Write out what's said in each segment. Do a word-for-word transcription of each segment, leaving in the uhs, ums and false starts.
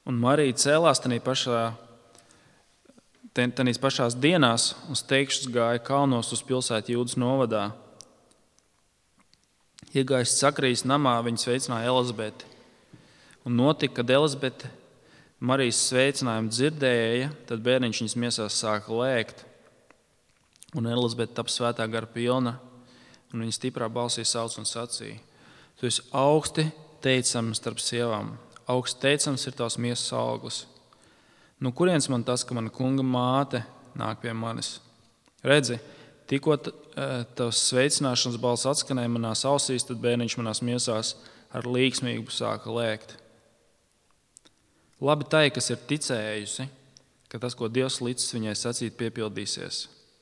Un Marija cēlās tanī pašā, tanīs pašās dienās un steigšus gāja kalnos uz pilsētu Jūdas novadā. Iegājis Sakarijas namā, viņa sveicināja Elizabeti. Un notika, kad Elizabete Marijas sveicinājumu dzirdēja, tad bērniņš viņas miesās sāka lēkt. Un Elizabete tapa svētā gara pilna, un viņa stiprā balsī sauc un sacīja: Tu esi augsti teicams starp sievām, augsti teicams ir tavs miesas auglis. Nu, kurienes man tas, ka mana kunga māte nāk pie manis? Redzi, tikko tavs sveicināšanas balss atskanēja manās ausīs, tad bērniņš manās miesās ar līksmību sāka lēkt. Labi tai, kas ir ticējusi, ka tas, ko Dievs licis viņai sacīt, piepildīsies.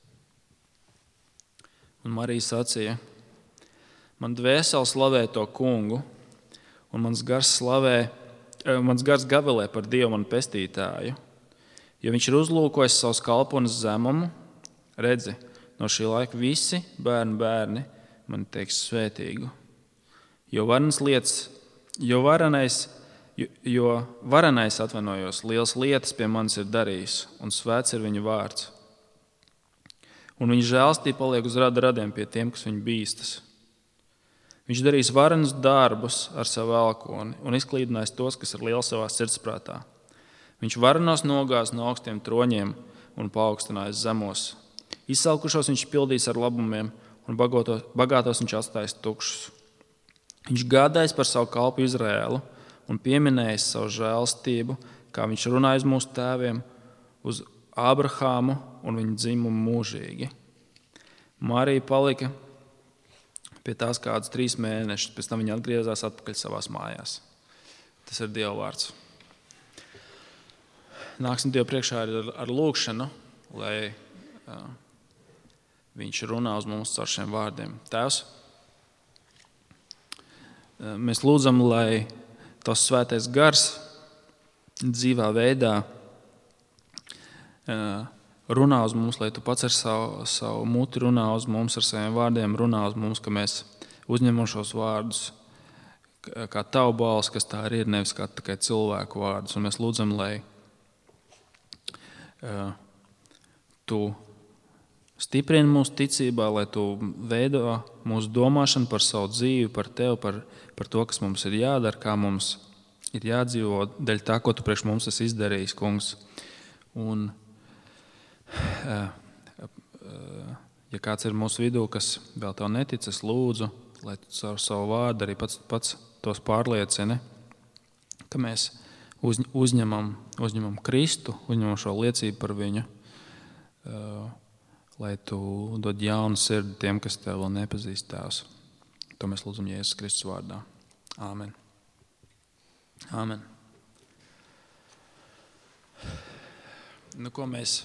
Un Marija sacīja: Man dvēsele slavē to kungu, un mans gars, slavē, mans gars gavilē par Dievu manu pestītāju, jo viņš ir uzlūkojis savus kalpones zemumu. Redzi, no šī laika visi bērni bērni mani teiks svētīgu, jo varenas lietas, jo varenais, jo, jo varenais atvainojos, liels lietas pie manis ir darījis, un svēts ir viņa vārds. Un viņa žēlstība paliek uz rada radiem pie tiem, kas viņu bīstas. Viņš darīs varenus darbus ar savu elkoni un izklīdinājis tos, kas ir lieli savā sirdsprātā. Viņš varenos nogāz no augstiem troņiem un paaugstinājis zemos. Izsalkušos viņš pildīs ar labumiem un bagātos, bagātos viņš atstājis tukšus. Viņš gādājis par savu kalpu Izraēlu un pieminējis savu žēlstību, kā viņš runājis mūsu tēviem uz Ābrahāmu un viņa dzimumu mūžīgi. Marija palika pie tās kādus trīs mēnešus, pēc tam viņa atgriezās atpakaļ savās mājās. Tas ir Dieva vārds. Nāksim Dievu priekšā ar, ar lūgšanu, lai uh, viņš runā uz mums caur šiem vārdiem. Tēvs, uh, mēs lūdzam, lai Tavs svētais gars dzīvā veidā runā uz mums, lai Tu pats ar savu, savu muti runā uz mums, ar saviem vārdiem runā uz mums, ka mēs uzņemam šos vārdus kā Tavu balsi, kas tā arī ir, nevis kā tikai cilvēku vārdus. Un mēs lūdzam, lai uh, Tu stiprini mūsu ticībā, lai Tu veido mūsu domāšanu par savu dzīvi, par Tevi, par, par to, kas mums ir jādara, kā mums ir jādzīvo, dēļ tā, ko Tu priekš mums esi izdarījis, Kungs. Un ja kāds ir mūsu vidū, kas vēl Tev netic, es lūdzu, lai Tu caur savu vārdu arī pats, pats tos pārliecini, ka mēs uz, uzņemam, uzņemam Kristu, uzņemam šo liecību par viņu, lai Tu dod jaunu sirdi tiem, kas Tev vēl nepazīst, Tēvs. To mēs lūdzam Jēzus Kristus vārdā. Āmen. Āmen. Nu, ko mēs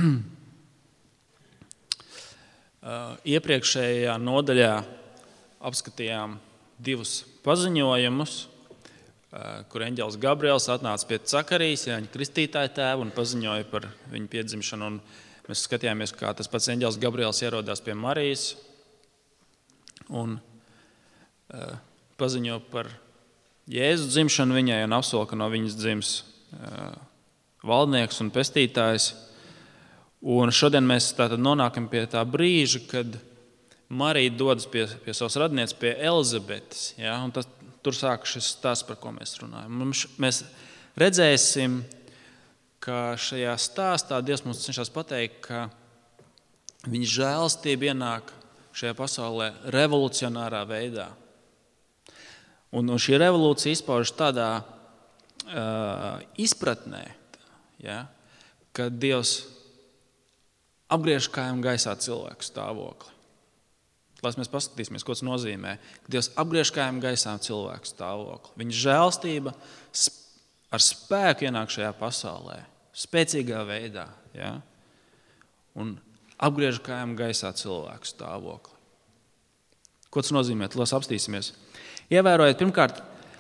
iepriekšējā nodaļā apskatījām divus paziņojumus, kur eņģelis Gabriels atnāca pie Cakarijas, Jāņa Kristītāja tēva, un paziņoja par viņu piedzimšanu. Un mēs skatījāmies, kā tas pats eņģelis Gabriels ierodās pie Marijas un paziņo par Jēzu dzimšanu viņai un apsola, ka no viņas dzims valdnieks un pestītājs. Un šodien mēs tātad nonākam pie tā brīža, kad Marija dodas pie, pie savas radnieces, pie Elizabetes. Ja? Un tas, tur sākas šis stāsts, par ko mēs runājam. Mums, mēs redzēsim, ka šajā stāstā Dievs mums cenšas pateikt, ka viņa žēlstība ienāk šajā pasaulē revolucionārā veidā. Un, un šī revolūcija izpaužas tādā uh, izpratnē, ja, kad Dievs apgriež kājām gaisā cilvēku stāvokli. Lai mēs paskatīsimies, ko tas nozīmē, ka Dievs apgriež kājām gaisā cilvēku stāvokli. Viņa žēlstība ar spēku ienāk šajā pasaulē, spēcīgā veidā, ja, un apgriež kājām gaisā cilvēku stāvokli. Ko tas nozīmē? Lai apstīsimies. Ievērojiet, pirmkārt,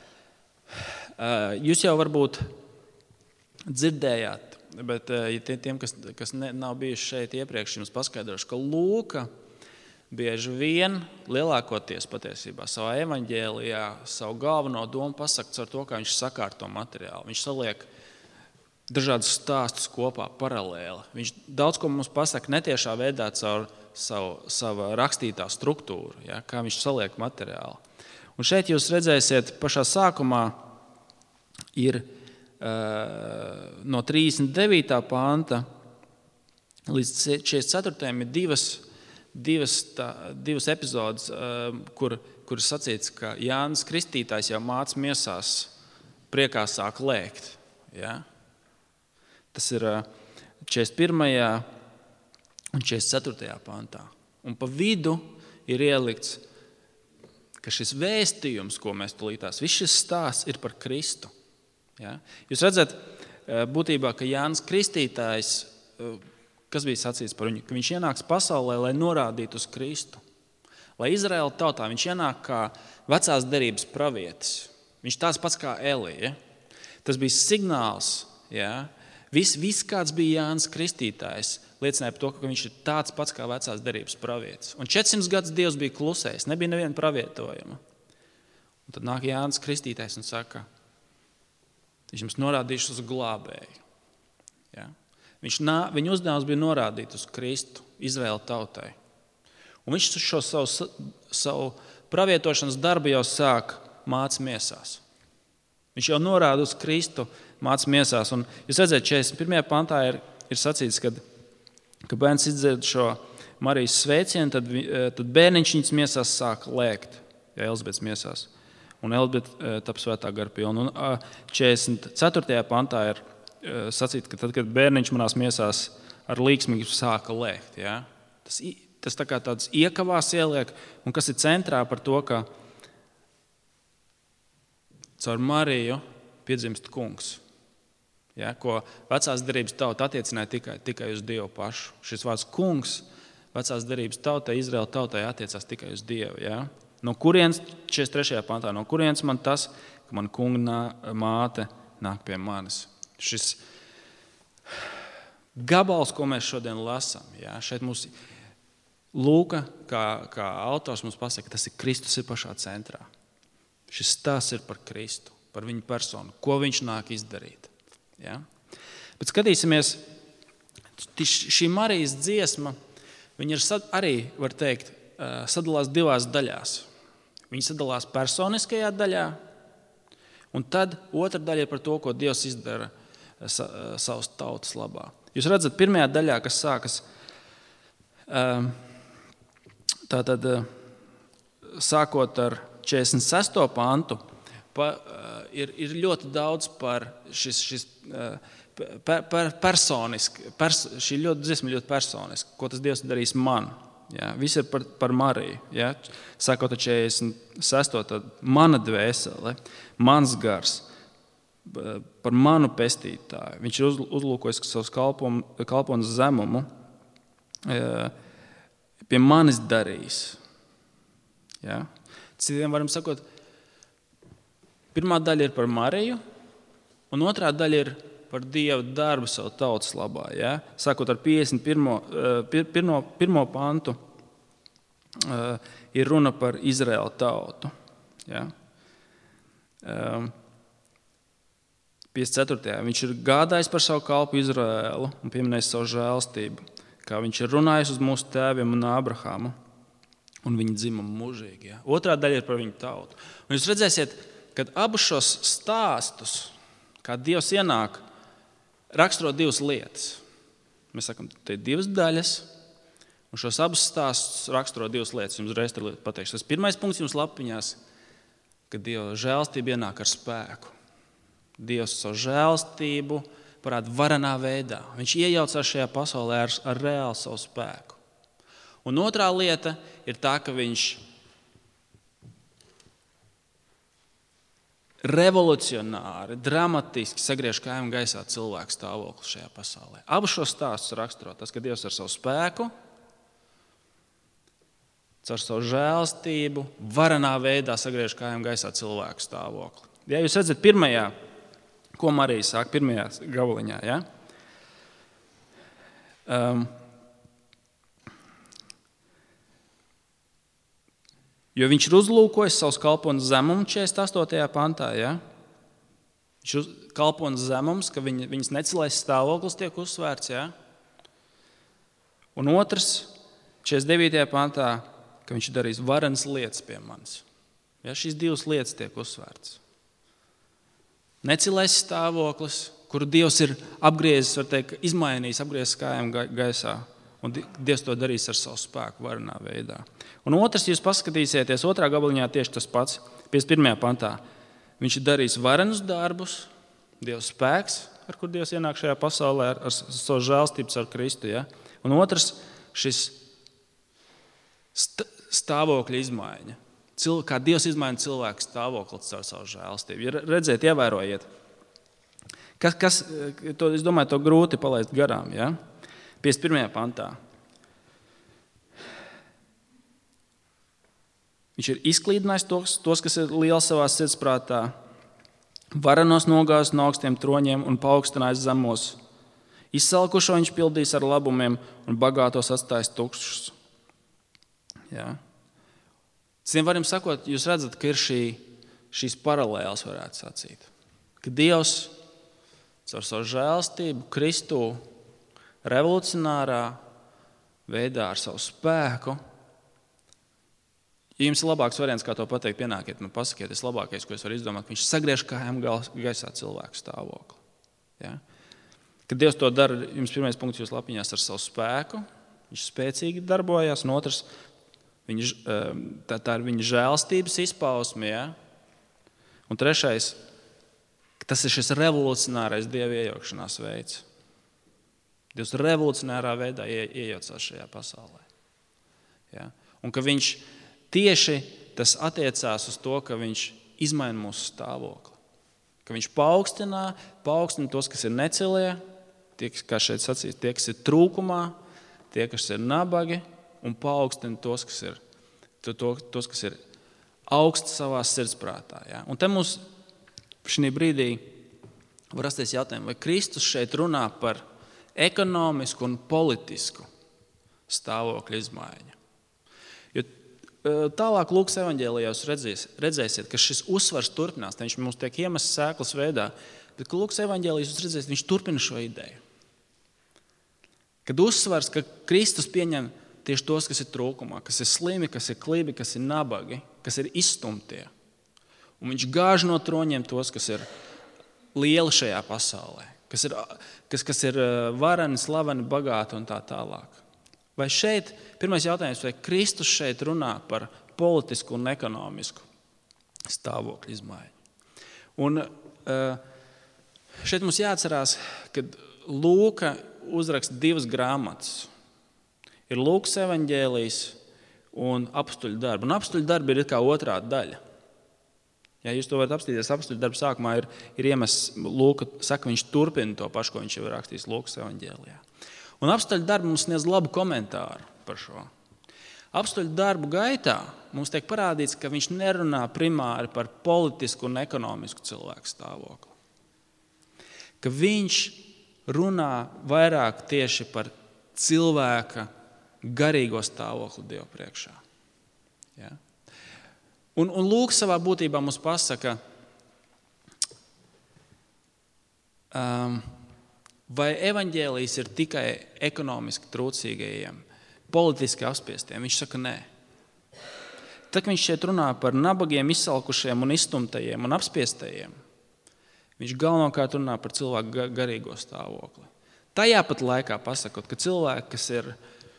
jūs jau varbūt dzirdējāt, bet ja tiem, kas, kas ne, nav bijuši šeit iepriekš, jums paskaidrošu, ka Lūka bieži vien lielākoties patiesībā savā evaņģēlijā savu galveno domu pasaka ar to, kā viņš sakārto materiālu. Viņš saliek dažādus stāstus kopā paralēli. Viņš daudz ko mums pasaka netiešā veidā caur savu, savu rakstītā struktūru, ja, kā viņš saliek materiālu. Un šeit jūs redzēsiet, pašā sākumā ir uh, no trīsdesmit devītā panta līdz četrdesmit ceturtajam ir divas, divas, tā, divas epizodes, uh, kur, kur ir sacīts, ka Jānis Kristītājs jau māc miesās priekā sāk lēkt. Ja? Tas ir četrdesmit pirmajā un četrdesmit ceturtajā pantā. Un pa vidu ir ielikts, ka šis vēstījums, ko mēs tulītās, viss šis stāsts ir par Kristu. Ja? Jūs redzat, būtībā, ka Jānis Kristītājs, kas bija sacīts par viņu, ka viņš ienāks pasaulē, lai norādītu uz Kristu. Lai Izraēla tautā viņš ienāk kā vecās derības pravietis. Viņš tāds pats kā Elija. Tas bija signāls, ja? Viss, vis, kāds bija Jānis Kristītājs, liecināja par to, ka viņš ir tāds pats kā vecās derības pravietis. Un četrsimt gadus Dievs bija klusējis, nebija neviena pravietojuma. Un tad nāk Jānis Kristītājs un saka, viņš jums norādīšu uz glābēju. Ja? Viņš, nā, viņa uzdevums bija norādīt uz Kristu, Izraēla tautai. Un viņš šo savu, savu pravietošanas darbu jau sāk māc miesās. Viņš jau norāda uz Kristu, māc miesās. Un jūs redzat, četrdesmit pirmajā pantā ir, ir sacīts, kad, ka bērns izdzird šo Marijas sveicienu, tad, tad bērniņš viņas miesās sāk lēkt, ja Elizabetes miesās. Un Elizabete tap svētā gara pilna. Un četrdesmit ceturtajā pantā ir sacīts, ka tad, kad bērniņš manās miesās ar līksmi sāka lēkt. Ja? Tas, tas tā kā tāds iekavās ieliek, un kas ir centrā par to, ka caur Mariju piedzimst kungs, ja, ko vecās derības tauta attiecināja tikai, tikai uz Dievu pašu. Šis vārds kungs vecās derības tautai, Izraēla tautai attiecās tikai uz Dievu. Ja. No kurienes, četrdesmit trešajā pantā, no kurienes man tas, ka man kunga māte nāk pie manis. Šis gabals, ko mēs šodien lasām, ja, šeit mums Lūka, kā, kā autors mums pasaka, tas ir Kristus ir pašā centrā. Šis stāsts ir par Kristu, par viņu personu, ko viņš nāk izdarīt. Ja? Bet skatīsimies, šī Marijas dziesma, viņa ir arī, var teikt, sadalās divās daļās. Viņa sadalās personiskajā daļā, un tad otra daļa ir par to, ko Dievs izdara savas tautas labā. Jūs redzat, pirmajā daļā, kas sākas, tātad sākot ar četrdesmit sesto pantu, pa, ir, ir ļoti daudz par šis, šis per, per, personiski, pers, šī ļoti dziesma ļoti personiski, ko tas Dievs darīs man. Ja? Viss ir par, par Mariju. Ja? Sākot ar četrdesmit sesto, tad mana dvēsele, mans gars, par manu pestītāju. Viņš ir uz, uzlūkojis savus kalpones zemumu, pie manis darīs. Ja? Citiem varam sakot, pirmā daļa ir par Mariju, un otrā daļa ir par Dieva darbu savu tautas labā. Ja? Sākot ar piecdesmit pirmo, pirmo, pirmo pantu, ir runa par Izraēla tautu. Ja? piecdesmit ceturtajā viņš ir gādājis par savu kalpu Izraēlu un pieminējis savu žēlstību, kā viņš ir runājis uz mūsu tēviem un Ābrahamu. Un viņa dzimuma mūžīgi. Ja? Otrā daļa ir par viņu tautu. Un jūs redzēsiet, kad abus šos stāstus, kā Dievs ienāk, raksturo divas lietas. Mēs sakam, te ir divas daļas, un šos abus stāstus raksturo divas lietas. Jums reiz tur pateikšu. Tas pirmais punkts jums lapiņās, ka Dieva žēlstība ienāk ar spēku. Dievs savu žēlstību parāda varenā veidā. Viņš iejaucās šajā pasaulē ar, ar reālu savu spēku. Un otrā lieta ir tā, ka viņš revolucionāri, dramatiski sagriež kājām gaisā cilvēku stāvokli šajā pasaulē. Abus šos stāstus raksturo tas, ka Dievs ar savu spēku, caur savu žēlstību, varenā veidā sagriež kājām gaisā cilvēku stāvokli. Ja jūs redzat pirmajā, ko Marija sāk, pirmajā gabaliņā, ja? Um, Jo viņš ir uzlūkojis savus kalpones zemumu četrdesmit astotajā pantā. Ja? Viņš kalpo un zemums, ka viņa, viņas necilais stāvoklis tiek uzsvērts. Ja? Un otrs, četrdesmit devītajā pantā, ka viņš darīs varenas lietas pie manis. Ja? Šīs divas lietas tiek uzsvērts. Necilais stāvoklis, kuru Dievs ir apgriezis, var teikt, izmainījis, apgriezis kājām gaisā. Un Dievs to darīs ar savu spēku varenā veidā. Un otrs, jūs paskatīsieties, otrā gabaliņā tieši tas pats, piecdesmit pirmajā pantā. Viņš darīs varenus darbus, Dieva spēks, ar kur Dievs ienāk šajā pasaulē, ar, ar savu žēlstību ar Kristu. Ja? Un otrs, šis st- stāvokļa izmaiņa. Cil- kā Dievs izmaina cilvēku stāvokli ar savu žēlstību. Ja redzēt, ievērojiet. Kas, kas, to, es domāju, to grūti palaist garām. Ja? piecdesmit pirmajā pantā. Viņš ir izklīdinājis tos, tos, kas ir lieli savā sirdsprātā, varenos nogāzis no augstiem troņiem un paaugstinājis zemos. Izsalkušo viņš pildīs ar labumiem un bagātos atstājis tukšus. Ja? Citiem varam sakot, jūs redzat, ka ir šī, šīs paralēles, varētu sacīt. Ka Dievs caur savu žēlstību Kristu revolucionārā veidā ar savu spēku. Ja jums ir labāks variants, kā to pateikt, pienākiet, man pasakiet, tas labākais, ko es varu izdomāt, ka viņš sagriež kājām gaisā cilvēku stāvokli. Ja? Kad Dievs to dara, jums pirmais punkts jūs lapiņās ar savu spēku, viņš spēcīgi darbojās, un otrs, viņa, tā, tā ir viņa žēlstības izpausme, ja? Un trešais, tas ir šis revolucionārais Dieva iejaukšanās veids. Dievs revolucionārā veidā iejaucās šajā pasaulē. Ja? Un ka viņš tieši tas attiecās uz to, ka viņš izmaina mūsu stāvokli. Ka viņš paaugstinā, paaugstina tos, kas ir necilie, tie, kā šeit sacīs, tie, kas ir trūkumā, tie, kas ir nabagi, un paaugstina tos, kas ir, to, tos, kas ir augsti savā sirdsprātā. Ja? Un te mums šī brīdī var rasties jautājumu, vai Kristus šeit runā par ekonomisku un politisku stāvokļu izmaiņu. Jo tālāk Lūkas evaņģēlijā jūs redzēs, redzēsiet, ka šis uzsvars turpinās, viņš mums tiek iemests sēklas veidā, bet ka Lūkas evaņģēlijā jūs redzēsiet, viņš turpina šo ideju. Kad uzsvars, ka Kristus pieņem tieši tos, kas ir trūkumā, kas ir slimi, kas ir klibi, kas ir nabagi, kas ir izstumtie. Un viņš gāž no troņiem tos, kas ir lieli šajā pasaulē, kas ir, kas, kas ir vareni, slaveni, bagāti un tā tālāk. Vai šeit, pirmais jautājums, vai Kristus šeit runā par politisku un ekonomisku stāvokļu izmaiņu? Un šeit mums jāatcerās, ka Lūka uzraksta divas grāmatas. Ir Lūkas evaņģēlijs un apstuļu darbi. Un apstuļu darbi ir kā otrā daļa. Ja jūs to varat apstīties, apstuļu darbu sākumā ir, ir iemests, Lūka saka, viņš turpina to pašu, ko viņš jau ir rakstījis Lūkas evaņģēlijā. Un apstuļu darbu mums sniedz labu komentāru par šo. Apstuļu darbu gaitā mums tiek parādīts, ka viņš nerunā primāri par politisku un ekonomisku cilvēku stāvokli. Ka viņš runā vairāk tieši par cilvēka garīgo stāvokli Dieva priekšā. Ja? Un, un Lūks savā būtībā mums pasaka, um, vai evaņģēlijs ir tikai ekonomiski trūcīgajiem, politiski apspiestiem? Viņš saka, nē. Tad, viņš šeit runā par nabagiem, izsalkušiem un izstumtajiem un apspiestajiem, viņš galvenokārt runā par cilvēku garīgo stāvokli. Tajā pat laikā pasakot, ka cilvēki, kas ir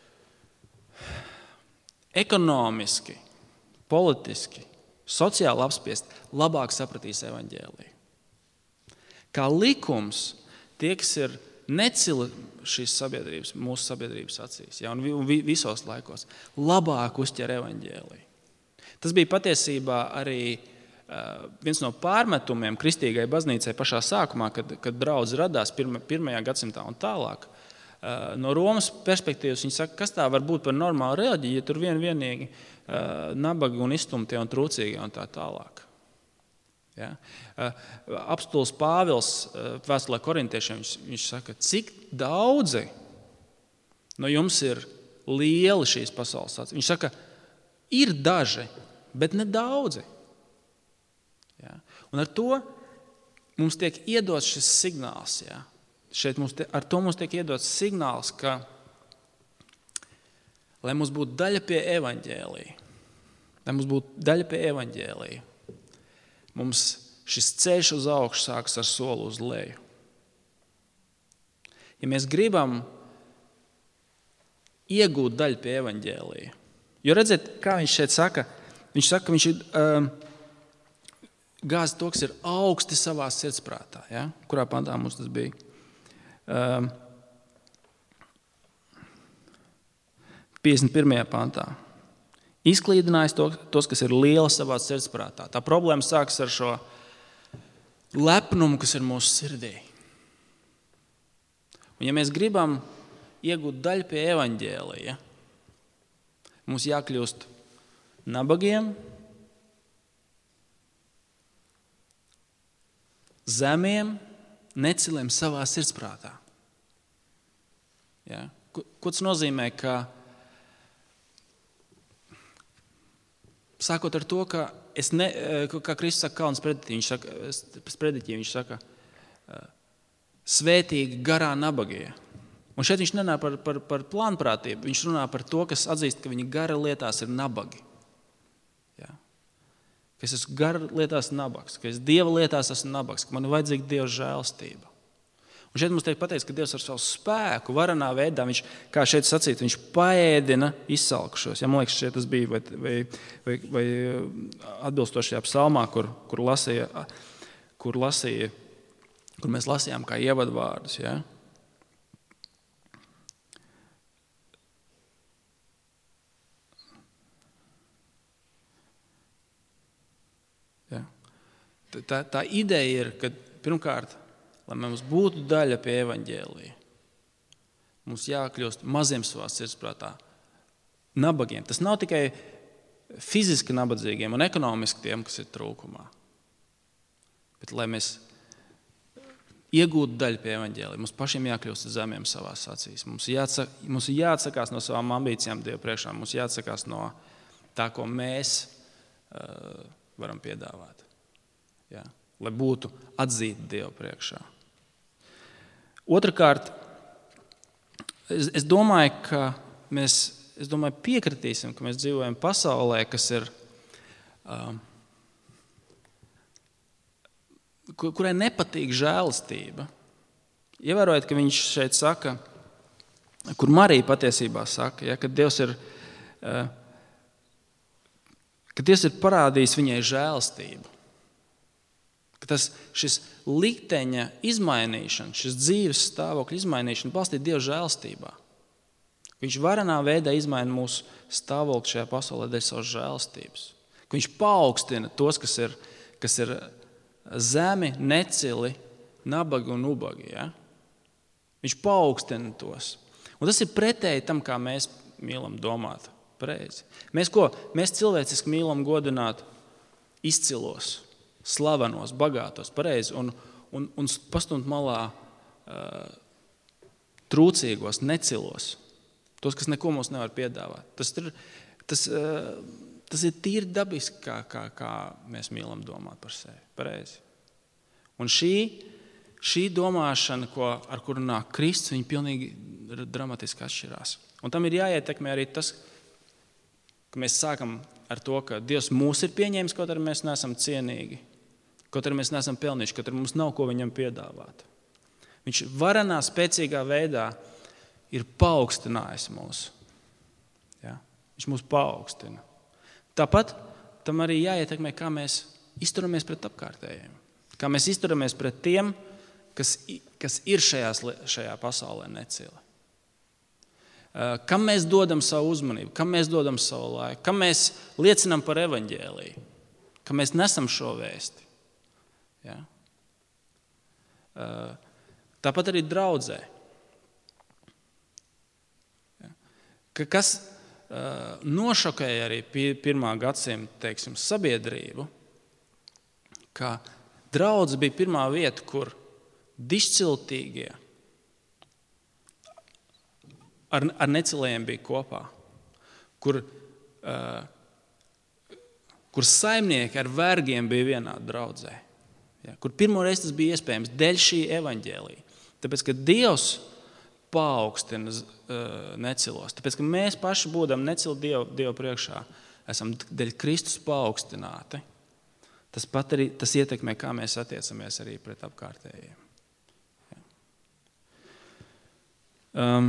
ekonomiski, politiski, sociāli apspiesti, labāk sapratīs evaņģēliju. Kā likums, tie, kas ir necili šīs sabiedrības, mūsu sabiedrības acīs, ja, un visos laikos, labāk uzķer evaņģēliju. Tas bija patiesībā arī uh, viens no pārmetumiem kristīgai baznīcai pašā sākumā, kad, kad draudz radās pirma, pirmajā gadsimtā un tālāk. Uh, no Romas perspektīvas viņi saka, kas tā var būt par normālu reliģiju, ja tur vien vienīgi uh, nabagi un izstumtie un trūcīgie un tā tālāk. Ja? Apstulis Pāvils vēstulē korintiešiem, viņš, viņš saka, cik daudzi no jums ir lieli šīs pasaules acīs. Viņš saka, ir daži, bet ne daudzi. Ja? Un ar to mums tiek iedots šis signāls, jā. Šeit mums te, ar to mums tiek iedots signāls, ka, lai mums būtu daļa pie evaņģēlija, lai mums būtu daļa pie evaņģēlija, mums šis ceļš uz augšu sāks ar soli uz leju. Ja mēs gribam iegūt daļu pie evaņģēlija, jo redziet, kā viņš šeit saka, viņš saka, ka viņš ir um, gāzi to, kas ir augsti savā sirdsprātā, ja? Kurā pantā mums tas bija? Um, piecdesmit pirmajā pantā. Izklīdinājis to, tos, kas ir lieli savā sirdsprātā. Tā problēma sākas ar šo lepnumu, kas ir mūsu sirdī. Un ja mēs gribam iegūt daļu pie evaņģēlija, mums jākļūst nabagiem, zemiem, neciliem savā sirdsprātā. Ja? Ko, ko tas nozīmē, ka sākot ar to, ka es ne, kā Kristus saka Kalna sprediķī, viņš saka, sprediķī, viņš saka svētīgi garā nabagie. Un šeit viņš nenā par, par, par plānprātību, viņš runā par to, kas atzīst, ka viņi gara lietās ir nabagi. Ja? Ka es esmu gara lietās nabaks, ka es Dieva lietās esmu nabaks, ka man ir vajadzīga Dieva žēlstība. Un šeit mums tiek pateikts, ka Dievs ar savu spēku, varanā veidā, viņš, kā šeit sacīt, viņš paēdina izsalkušos. Ja, man liekas, šeit tas bija vai, vai, vai, vai atbilstošajā psalmā, kur, kur, lasīja, kur, lasīja, kur mēs lasījām kā ievadvārdus. Ja? Ja? Tā, tā ideja ir, ka pirmkārt, lai mums būtu daļa pie evaņģēlija, mums jākļūst maziem savā sirdsprātā, nabagiem. Tas nav tikai fiziski nabadzīgiem un ekonomiski tiem, kas ir trūkumā. Bet, lai mēs iegūtu daļu pie evaņģēlija, mums pašiem jākļūst zemiem savās acīs. Mums, jāatsak, mums ir jāatsakās no savām ambīcijām Dieva priekšā. Mums jāatsakās no tā, ko mēs uh, varam piedāvāt. Jā. Lai būtu atzīti Dieva priekšā. Otrakārt, es, es domāju, ka mēs es domāju, piekritīsim, ka mēs dzīvojam pasaulē, kas ir, um, kurai nepatīk žēlastība. Ievērojot, ka viņš šeit saka, kur Marija patiesībā saka, ja, ka Dievs ir, uh, ka Dievs ir parādījis viņai žēlastību. Ka tas, šis likteņa izmainīšana, šis dzīves stāvokļa izmainīšana balstīt Dieva žēlastībā. Viņš varenā veidā izmaina mūsu stāvokli šajā pasaulē dēļ savas žēlastības. Ka viņš paaugstina tos, kas ir, kas ir zemi, necili, nabagi un ubagi. Ja? Viņš paaugstina tos. Un tas ir pretēji tam, kā mēs mīlam domāt pareizi. Mēs ko? Mēs cilvēciski mīlam godināt izcilos, slavenos, bagātos, pareizi, un, un, un pastumt malā uh, trūcīgos, necilos, tos, kas neko mums nevar piedāvāt. Tas ir, tas, uh, tas ir tīri dabiski, kā, kā, kā mēs mīlam domāt par sevi, pareizi. Un šī, šī domāšana, ko, ar kuru nāk Kristus, viņa pilnīgi dramatiski atšķirās. Un tam ir jāietekmē arī tas, ka mēs sākam ar to, ka Dievs mūs ir pieņēmis, kaut arī mēs neesam cienīgi. Kaut arī mēs neesam pelnījuši, kaut arī mums nav ko viņam piedāvāt. Viņš varenā, spēcīgā veidā ir paaugstinājis mūs. Ja? Viņš mūs paaugstina. Tāpat tam arī jāietekmē, kā mēs izturamies pret apkārtējiem. Kā mēs izturamies pret tiem, kas, kas ir šajās, šajā pasaulē necili. Kam mēs dodam savu uzmanību, kam mēs dodam savu laiku, kam mēs liecinām par evaņģēliju, kam mēs nesam šo vēsti. Ja? Tāpat arī draudzē. Ja? Kas nošokēja arī pirmā gadsimta, teiksim, sabiedrību, ka draudze bija pirmā vieta, kur dišciltīgie ar, ar necilējiem bija kopā, kur, kur saimnieki ar vergiem bija vienā draudzē. Ja, kur pirmoreiz tas bija iespējams dēļ šī evaņģēlija. Tāpēc, ka Dievs paaugstina uh, necilos. Tāpēc, ka mēs paši būdam necili Dievu, Dievu priekšā, esam dēļ Kristus paaugstināti. Tas pat arī tas ietekmē, kā mēs attiecamies arī pret apkārtējiem. Ja. Um,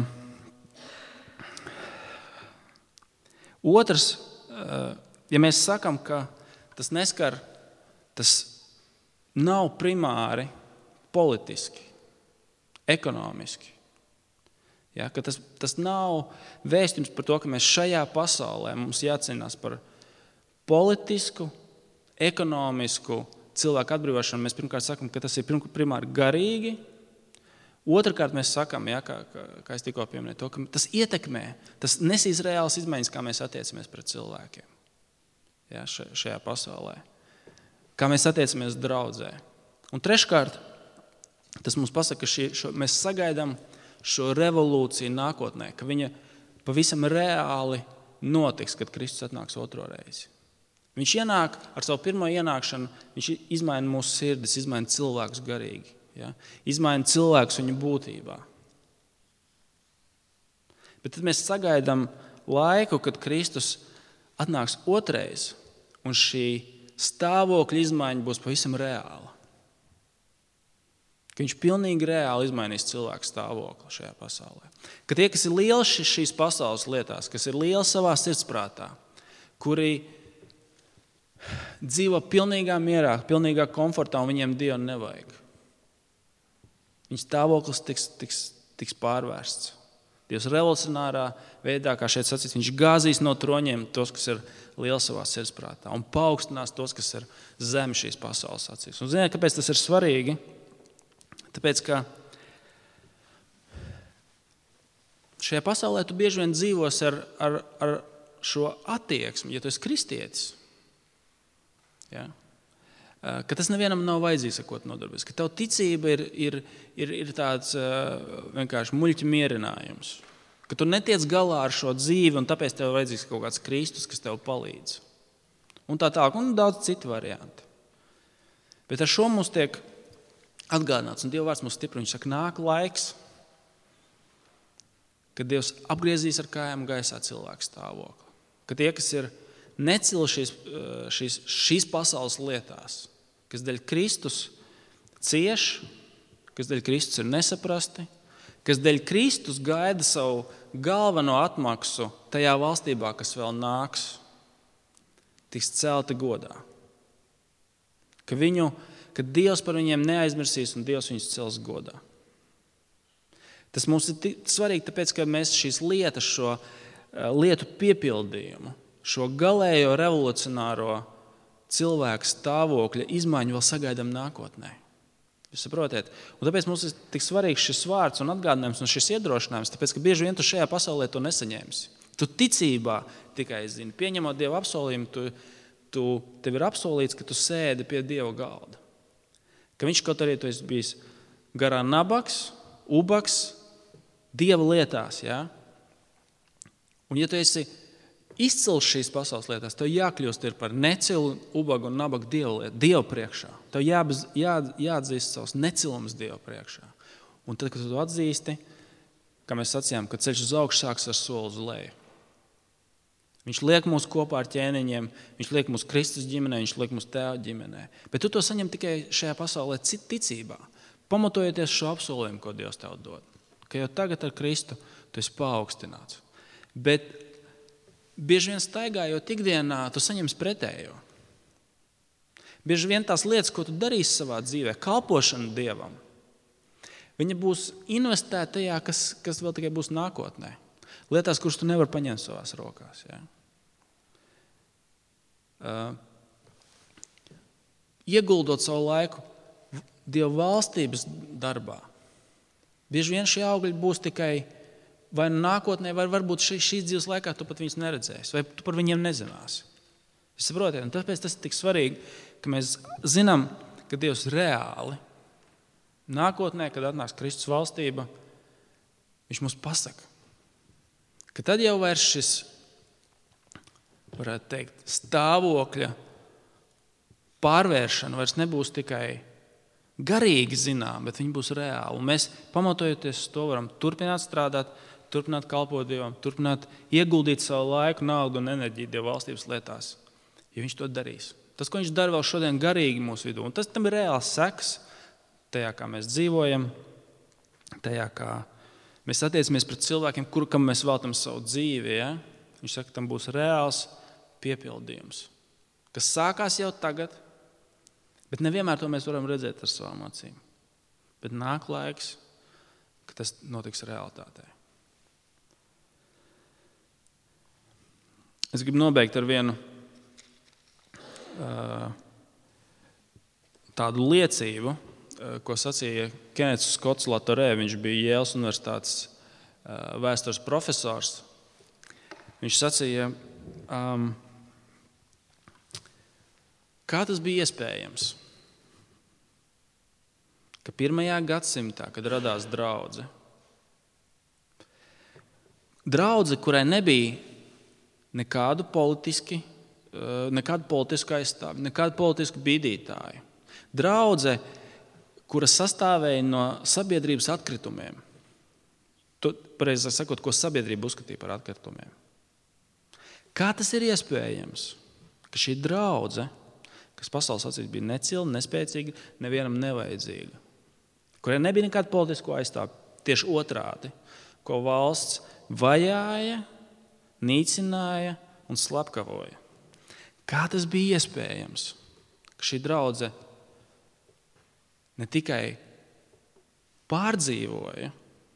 otrs, uh, ja mēs sakam, ka tas neskar, tas nav primāri politiski, ekonomiski. Ja, ka tas, tas nav vēstījums par to, ka mēs šajā pasaulē mums jācīnās par politisku, ekonomisku cilvēku atbrīvošanu. Mēs pirmkārt sakam, ka tas ir primāri garīgi. Otrakārt mēs sakam, ja, kā, kā es tikko pieminēju, to, ka tas ietekmē, tas nesīs reāls izmaiņas, kā mēs attiecamies pret cilvēkiem, ja, šajā pasaulē. Kā mēs attiecamies draudzē. Un treškārt, tas mums pasaka, ka šī, šo, mēs sagaidām šo revolūciju nākotnē, ka viņa pavisam reāli notiks, kad Kristus atnāks otro reizi. Viņš ienāk ar savu pirmo ienākšanu, viņš izmaina mūsu sirdis, izmaina cilvēkus garīgi, ja? Izmaina cilvēkus viņu būtībā. Bet tad mēs sagaidām laiku, kad Kristus atnāks otrais, un šī stāvokļa izmaiņa būs pavisam reāla. Ka viņš pilnīgi reāli izmainīs cilvēku stāvokli šajā pasaulē. Ka tie, kas ir lieli šīs pasaules lietās, kas ir lieli savā sirdsprātā, kuri dzīvo pilnīgā mierā, pilnīgā komfortā un viņiem Dievu nevajag. Viņas stāvoklis tiks, tiks, tiks pārvērsts. Dievs revolucionārā veidā, kā šeit sacīts, viņš gāzīs no troņiem tos, kas ir lieli savā sirdsprātā un paaugstinās tos, kas ir zem šīs pasaules acīs. Un ziniet, kāpēc tas ir svarīgi? Tāpēc, ka šajā pasaulē tu bieži vien dzīvos ar, ar, ar šo attieksmi, ja tu esi kristietis. Ja? Ka tas nevienam nav vajadzīgs, ar ko tu nodarbojies. Ka tavu ticība ir, ir, ir, ir tāds vienkārši muļķa mierinājums. Ka tu netiec galā ar šo dzīvi, un tāpēc tev vajadzīgs kaut kāds Kristus, kas tev palīdz. Un tā tālāk, un daudz citu varianti. Bet ar šo mums tiek atgādināts, un Dieva vārds mūs stipri, viņš saka, nāk laiks, kad Dievs apgriezīs ar kājām gaisā cilvēku stāvokli. Ka tie, kas ir necili šīs, šīs, šīs pasaules lietās, kas dēļ Kristus cieš, kas dēļ Kristus ir nesaprasti, kas dēļ Kristus gaida savu galveno atmaksu tajā valstībā, kas vēl nāks, tiks celti godā. Ka viņu ka Dievs par viņiem neaizmirsīs un Dievs viņus cels godā. Tas mums ir svarīgi, tāpēc, ka mēs šīs lietas, šo lietu piepildījumu, šo galējo revolucionāro cilvēku stāvokļa izmaiņu vēl sagaidām nākotnē. Jūs saprotiet? Un tāpēc mums ir tik svarīgs šis vārds un atgādinājums un šis iedrošinājums, tāpēc, ka bieži vien tu šajā pasaulē to nesaņemsi. Tu ticībā tikai zini, pieņemot Dieva apsolījumu, tu, tu, tev ir apsolīts, ka tu sēdi pie Dieva galda. Ka viņš kaut arī tu esi bijis garā nabaks, ubaks, Dieva lietās. Ja? Un ja tu esi izcils šīs pasaules lietās, tev jākļūst ir par necilu, ubagu un nabagu Dievu lietu, Dievu priekšā. Tev jā, jā, jāatzīst savus necilums Dievu priekšā. Un tad, kad tu atzīsti, kā mēs sacījām, ka ceļš uz augšu sāks ar soli uz leju. Viņš liek mūs kopā ar ķēniņiem, viņš liek mūs Kristus ģimenē, viņš liek mūs tēva ģimenē. Bet tu to saņem tikai šajā pasaulē ticībā, pamatojoties šo apsolījumu, ko Dievs tev dod. Ka jau tagad ar Kristu tu esi paaugstināts. Bet bieži vien staigājot ikdienā, tu saņemsi pretējo. Bieži vien tās lietas, ko tu darīsi savā dzīvē, kalpošana Dievam, viņa būs investēta tajā, kas, kas vēl tikai būs nākotnē. Lietās, kuras tu nevar paņemt savās rokās. Ja? Uh, ieguldot savu laiku Dieva valstības darbā, bieži vien šie augļi būs tikai vai nākotnē, vai varbūt šī, šīs dzīves laikā tu pat viņus neredzēsi, vai tu par viņiem nezināsi. Jūs saprotiet? Un tāpēc tas ir tik svarīgi, ka mēs zinām, ka Dievs reāli nākotnē, kad atnāks Kristus valstība, viņš mums pasaka, ka tad jau vairs šis, varētu teikt, stāvokļa pārvēršana vairs nebūs tikai garīgi zinām, bet viņi būs reāli. Un mēs, pamatojoties uz to, varam turpināt strādāt, turpināt kalpot Dievam, turpināt ieguldīt savu laiku, naudu un enerģiju Dieva valstības lietās, ja viņš to darīs. Tas, ko viņš dara vēl šodien garīgi mūsu vidū, un tas tam ir reāls seks tajā, kā mēs dzīvojam, tajā, kā mēs attiecamies pret cilvēkiem, kur, kam mēs veltam savu dzīvi. Ja? Viņš saka, tam būs reāls piepildījums, kas sākās jau tagad, bet nevienmēr to mēs varam redzēt ar savām acīm. Bet nāk laiks, ka tas notiks realitātē. Es gribu nobeigt ar vienu uh, tādu liecību, uh, ko sacīja Kenets Skots Latorē. Viņš bija Jēlas universitātes uh, vēstures profesors. Viņš sacīja, um, kā tas bija iespējams, ka pirmajā gadsimtā, kad radās draudze, draudze, kurai nebija nekādu politiski, nekādu politisku aizstāvi, nekādu politisku bīdītāju. Draudze, kura sastāvēja no sabiedrības atkritumiem. To, pareizi sakot, ko sabiedrība uzskatīja par atkritumiem. Kā tas ir iespējams, ka šī draudze, kas pasaules acīs bija necilna, nespēcīga, nevienam nevajadzīga, kurai nebija nekāda politisko aizstāvi, tieši otrādi, ko valsts vajāja, nīcināja un slepkavoja. Kā tas bija iespējams, ka šī draudze ne tikai pārdzīvoja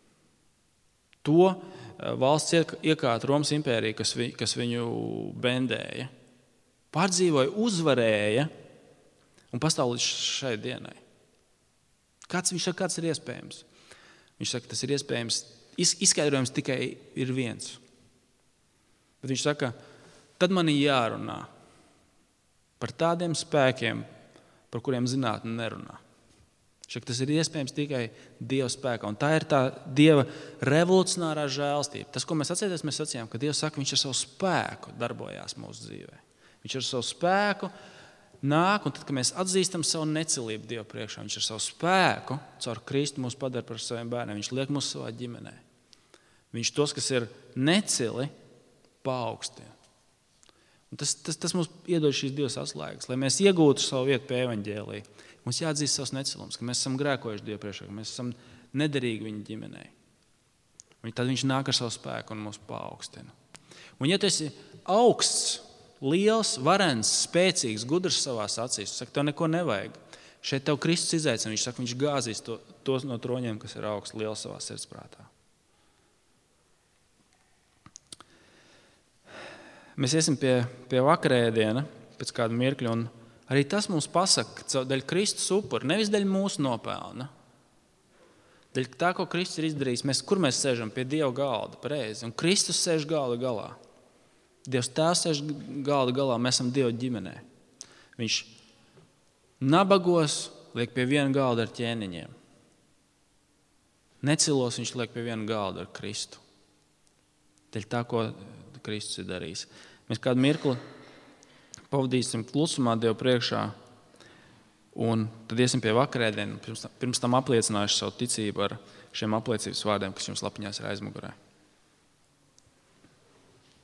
to valsts iekārtu Romas impēriju, kas, vi, kas viņu bendēja, pārdzīvoja, uzvarēja un pastāv līdz šai dienai. Kāds viņš saka, kāds ir iespējams? Viņš saka, tas ir iespējams, izskaidrojums tikai ir viens. Bet viņš saka, tad man ir jārunā par tādiem spēkiem, par kuriem zinātne nerunā. Viņš saka, tas ir iespējams tikai Dieva spēkā. Un tā ir tā Dieva revolucionārā žēlstība. Tas, ko mēs atcerēties, mēs sacījām, ka Dievs saka, viņš ar savu spēku darbojās mūsu dzīvē. Viņš ar savu spēku nāk, un tad, kad mēs atzīstam savu necilību Dieva priekšā, viņš ar savu spēku, caur Kristu mūs padara par saviem bērniem. Viņš liek mūs savā ģimenē. Viņš tos, kas ir necili, paaugstina. Un tas, tas, tas mums iedod šīs divas atslēgas, lai mēs iegūtu savu vietu pie evaņģēlija. Mums jāatzīst savs necilums, ka mēs esam grēkojuši Dievu priekšā, ka mēs esam nederīgi viņa ģimenei. Un tad viņš nāk ar savu spēku un mūs paaugstina. Un ja tu esi augsts, liels, varens, spēcīgs, gudrs savās acīs, tu saki, tev neko nevajag. Šeit tev Kristus izaicina, viņš saka, viņš gāzīs to, tos no troņiem, kas ir augsts, liels savā sirdsprātā. Mēs iesim pie, pie vakarēdiena pēc kāda mirkļa, un arī tas mums pasaka, ka dēļ Kristus upura, nevis dēļ mūsu nopelna, dēļ tā, ko Kristus ir izdarījis, mēs, kur mēs sēžam pie Dieva galda, pareizi, un Kristus sēž galda galā. Dievs tēvs sēž galda galā, mēs esam Dieva ģimenē. Viņš nabagos liek pie viena galda ar ķēniņiem. Necilos viņš liek pie viena galda ar Kristu. Dēļ tā, ko Kristus ir darījis. Mēs kādu mirkli pavadīsim klusumā Dievu priekšā, un tad iesim pie vakarēdiena, pirms, pirms tam apliecinājuši savu ticību ar šiem apliecības vārdiem, kas jums lapiņās ir aizmugurē.